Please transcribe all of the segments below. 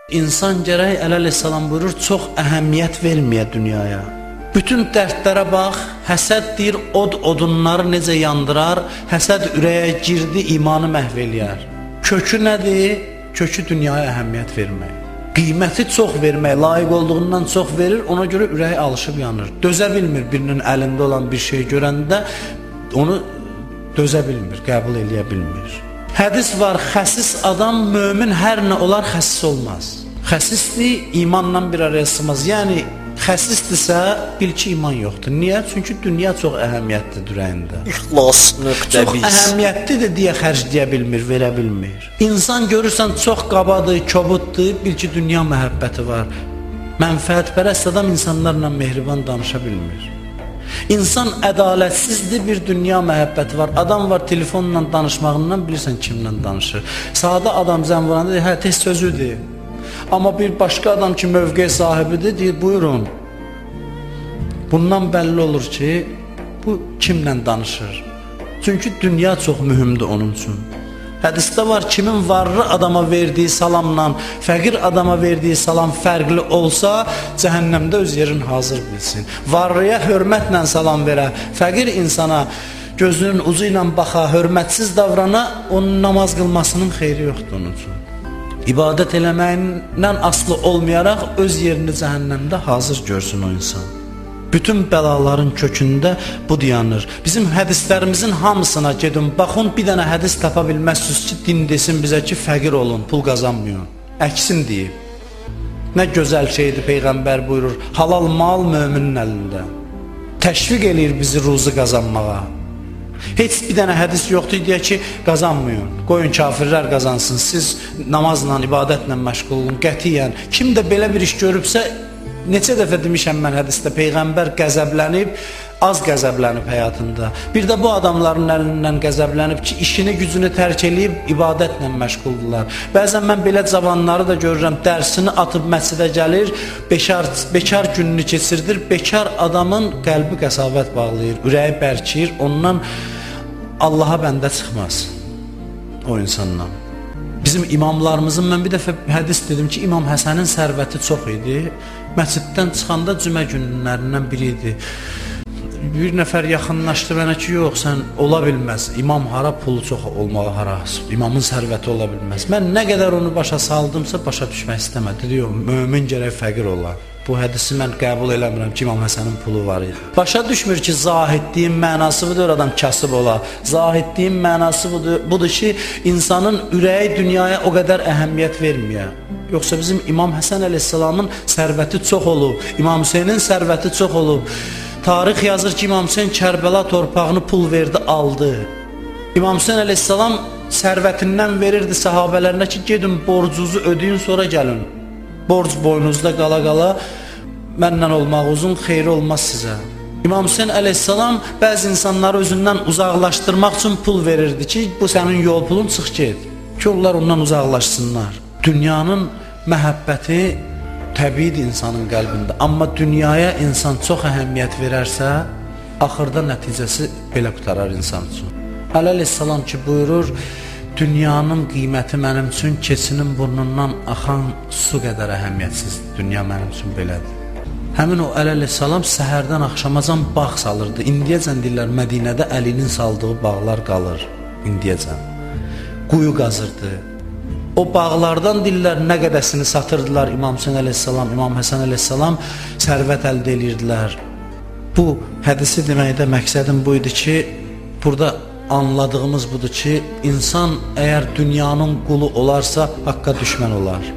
İnsan gərək əleyhissalam buyurur, çox əhəmiyyət verməyə dünyaya. Bütün dərdlərə bax, həsəd deyir, odunları necə yandırar, həsəd ürəyə girdi, imanı məhv eləyər. Kökü nədir? Kökü dünyaya əhəmiyyət vermək. Qiyməti çox vermək, layiq olduğundan çox verir, ona görə ürəyi alışıb yanır. Dözə bilmir birinin əlində olan bir şey görəndə, onu dözə bilmir, qəbul eləyə bilmir. Hədis var, xəsis adam, mömin hər nə olar, xəsis olmaz. Xəsisdir, imanla bir araya sığmaz. Yəni, xəsisdirsə, bil ki, iman yoxdur. Niyə? Çünki dünya çox əhəmiyyətlidir ürəyində. İxlas nöqtə biz. Çox əhəmiyyətlidir deyə xərcləyə bilmir, verə bilmir. İnsan görürsən, çox qabadır, kobuddur, bil ki, dünya məhəbbəti var. Mənfəətpərəst adam insanlarla mehriban danışa bilmir. İnsan ədalətsizdir, bir dünya məhəbbəti var. Adam var, telefonla danışmağından bilirsən kimlə danışır. Sadə adam zəng vuranda deyir, hə, tez sözüdür. Amma bir başqa adam ki, mövqe sahibidir, deyir, buyurun. Bundan bəlli olur ki, bu kimlə danışır. Çünki dünya çox mühümdür onun üçün. Hədisdə var, kimin varlı adama verdiyi salamla, fəqir adama verdiyi salam fərqli olsa, cəhənnəmdə öz yerini hazır bilsin. Varlıya hörmətlə salam verə, fəqir insana gözünün ucu ilə baxa, hörmətsiz davrana, onun namaz qılmasının xeyri yoxdur onun üçün. İbadət eləməyindən asılı olmayaraq, öz yerini cəhənnəmdə hazır görsün o insan. Bütün bəlaların kökündə bu dayanır. Bizim hədislərimizin hamısına gedin, baxın, bir dənə hədis tapa bilməzsiniz ki, din desin bizə ki, fəqir olun, pul qazanmayın. Əksin deyib. Nə gözəl şeydir, Peyğəmbər buyurur, halal mal möminin əlində. Təşviq eləyir bizi ruzu qazanmağa. Heç bir dənə hədis yoxdur deyək ki, qazanmayın. Qoyun kafirlər qazansın, siz namazla, ibadətlə məşğul olun, qətiyyən. Kim də belə bir iş görübsə, neçə dəfə demişəm mən hədisdə, Peyğəmbər qəzəblənib, az qəzəblənib həyatında. Bir də bu adamların əlindən qəzəblənib ki, işini, gücünü tərk eləyib, ibadətlə məşğuldurlar. Bəzən mən belə cavanları da görürəm, dərsini atıb məscidə gəlir, bekar gününü keçirdir, bekar adamın qəlbi qəsavət bağlayır, ürəyi bərkir, ondan Allaha bəndə çıxmaz o insandan. Bizim imamlarımızın, mən bir dəfə hədis dedim ki, İmam Həsənin sərvəti çox idi. Məsciddən çıxanda cümə günlərindən biri idi. Bir nəfər yaxınlaşdı mənə ki, yox, sən ola bilməz. İmam hara, pulu çox olmalı hara, imamın sərvəti ola bilməz. Mən nə qədər onu başa saldımsa, başa düşmək istəmədi. Deyir, mömin gərək fəqir olar. Bu hədisi mən qəbul eləmirəm ki, İmam Həsənin pulu var idi. Başa düşmür ki, zahidliyin mənası budur, adam kasıb ola. Zahidliyin mənası budur ki, insanın ürəyi dünyaya o qədər əhəmiyyət verməyə. Yoxsa bizim İmam Həsən əleyhissalamın sərvəti çox olub, İmam Hüseynin sərvəti çox olub. Tarix yazır ki, İmam Hüseyn Kərbəla torpağını pul verdi, aldı. İmam Hüseyn əleyhissalam sərvətindən verirdi səhabələrinə ki, gedin borcunuzu ödeyin, sonra gəlin. Borc boynuzda qala-qala, mənlə olmaq uzun, xeyri olmaz sizə. İmam Hüseyn əleyhissalam bəzi insanları özündən uzaqlaşdırmaq üçün pul verirdi ki, bu sənin yol pulun, çıx get. Ki, onlar ondan uzaqlaşsınlar. Dünyanın məhəbbəti təbiidir insanın qəlbində. Amma dünyaya insan çox əhəmiyyət verərsə, axırda nəticəsi belə qutarar insan üçün. Əleyhissalam ki, buyurur, dünyanın qiyməti mənim üçün keçinin burnundan axan su qədər əhəmiyyətsizdir. Dünya mənim üçün belədir. Həmin o əleyhissalam səhərdən axşamacan bağ salırdı. İndiyəcən deyirlər, Mədinədə Əlinin saldığı bağlar qalır. İndiyəcən. Quyu qazırdı. O bağlardan deyirlər, nə qədəsini satırdılar İmam Hüseyn əleyhissalam, İmam Həsən əleyhissalam sərvət əldə edirdilər. Bu hədisi deməkdə məqsədim bu idi ki, burada anladığımız budur ki, insan əgər dünyanın qulu olarsa, haqqa düşmən olar.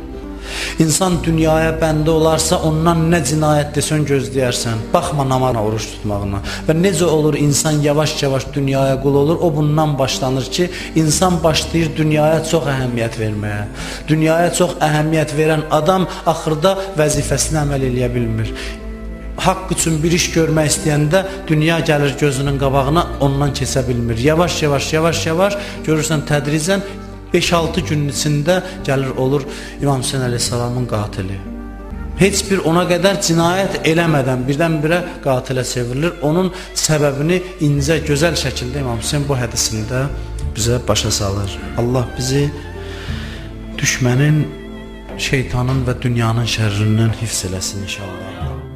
İnsan dünyaya bəndə olarsa, ondan nə cinayət desən gözləyərsən. Baxma namazına, oruç tutmağına. Və necə olur insan yavaş-yavaş dünyaya qul olur, o bundan başlanır ki, insan başlayır dünyaya çox əhəmiyyət verməyə. Dünyaya çox əhəmiyyət verən adam axırda vəzifəsini əməl eləyə bilmir. Haqq üçün bir iş görmək istəyəndə dünya gəlir gözünün qabağına, ondan keçə bilmir. Yavaş-yavaş görürsən tədricən 5-6 günün içində gəlir olur İmam Hüseyn əleyhissalamın qatili. Heç bir ona qədər cinayət eləmədən birdən-birə qatilə çevrilir. Onun səbəbini incə, gözəl şəkildə İmam Hüseyn bu hədisində bizə başa salır. Allah bizi düşmənin şeytanın və dünyanın şərrindən hifz eləsin inşallah.